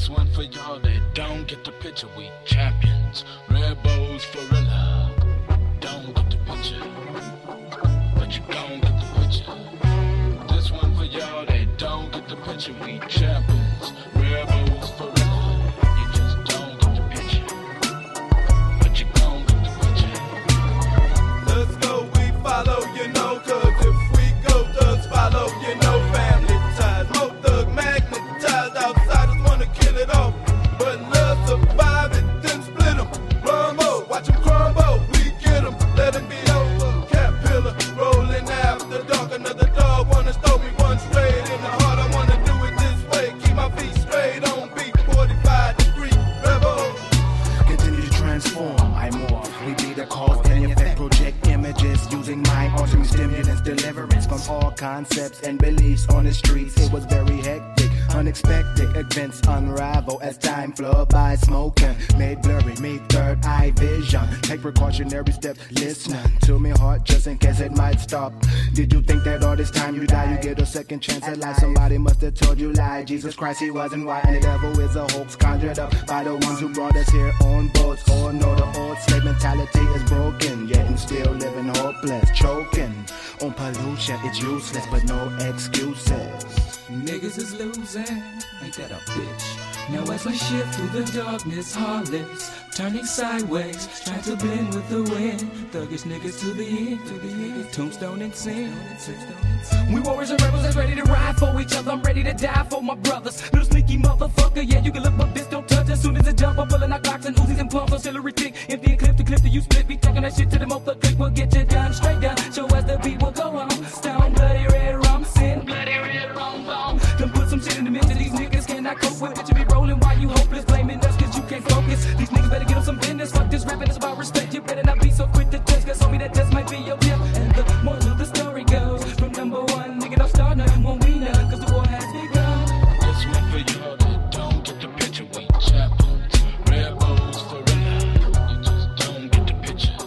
This one for y'all that don't get the picture. We champions. Red Bulls for real. Don't get the picture, but you don't get the picture. This one for y'all that don't get the picture. We champions. Red Bulls for real. You just don't get the picture, but you don't get the picture. Let's go, we follow, you know, cause if we go, thugs follow, you know, family ties. Mo thug magnetized, outsiders wanna kill it off, but love survive it, then split them. Rumble, watch them crumble, we get them, let them be over. Cat pillar, rolling after dark, another dog wanna stole me one straight in the heart. I wanna do it this way, keep my feet straight on beat, 45-degree rebel. Continue to transform, I morph. We be the cause and effect, project images using mind-altering stimulants, deliverance from all concepts and beliefs on the streets. It was very hectic, unexpected events unravel as time flew by. Smoking made blurry, me third eye vision. Take precautionary steps, listening to me heart just in case it might stop. Did you think that all this time you die, you get a second chance at life? Somebody must have told you lie. Jesus Christ, he wasn't white, and the devil is a hoax conjured up by the ones who brought us here on boats. Oh no, the old slave mentality is broken, yet and still living hopeless, choking on pollution. It's useless, but no excuses. Niggas is losing, ain't that a bitch? Now as we shift through the darkness, heartless, turning sideways, trying to blend with the wind. Thuggish niggas to the end, tombstone and sin. We warriors and rebels that's ready to ride for each other. I'm ready to die for my brothers. Little sneaky motherfucker, yeah, you can look, but bitch don't touch. As soon as it jump, I'm pulling out Glocks and Uzis and pumps. Artillery thick, empty and clip to you split. Be talking that shit to the motherfucker click. We'll get you done, straight down. Show us the beat will go on. Stone, bloody red rum, sin, bloody red rum, bomb. Then put some shit in the midst of these niggas cannot cope with it. You be rolling while you hopeless, blaming us cause you can't focus. These niggas better get on some business. Fuck this rapping, it's about respect. You better not be so quick to judge, cause homie that just might be your gift. And the moral of the story goes, from number one, nigga don't start nothing, won't be none, cause the war has begun. This one for y'all that don't get the picture. We champions. Red Bulls for real. You just don't get the picture,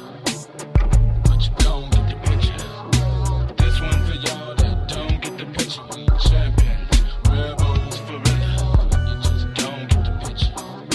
but you don't get the picture. This one for y'all that don't get the picture. We champions. Red Bulls for real. You just don't get the picture,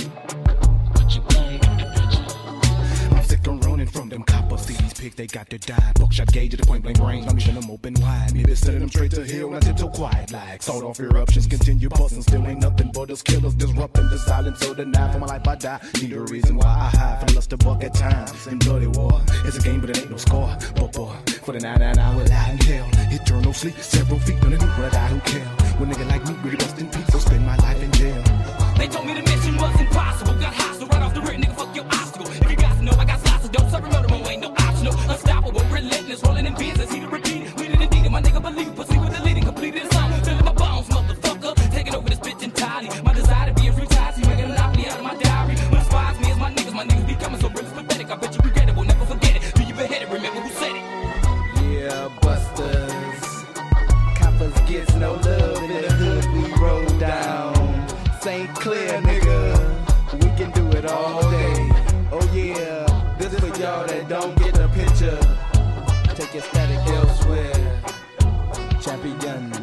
but you don't get the picture. I'm sick of running from them coppers. See these pigs, they got to die. Buckshot gauge at the point blank range. I'm leaving them open wide. Maybe sending them straight to hell when I tiptoe quiet like. Sawed off eruptions, continue busting. Still ain't nothing but us killers disrupting the silence. So the night for my life I die. Need a reason why I hide from lust to buck at times. In bloody war, it's a game but it ain't no score. But boy, for the 9 hour lie in hell. Eternal sleep, several feet underneath, but I don't care. One nigga like me really rest in peace, so spend my life in jail. They told me the mission was impossible. Got hostile right off the rip, nigga, fuck your obstacle. If you got to know, I got slots of dope. Serve murder, ain't no optional. Unstoppable, relentless, rolling in business. He the repeat, leading indeed. My nigga believe, proceed with the leading, completed the song. Filling my bones, motherfucker. Taking over this bitch entirely. My desire to be a free ties, he making a monopoly out of my diary. What inspires me is my niggas becoming so real, it's pathetic. I bet you regret it, we'll never forget it. Do you beheaded, remember who said it? Yeah, busters. Coppers gets no love in the hood, we roll down. St. Clair, nigga, we can do it all day. Oh yeah, this for y'all that don't get the picture. Take your static elsewhere. Champion.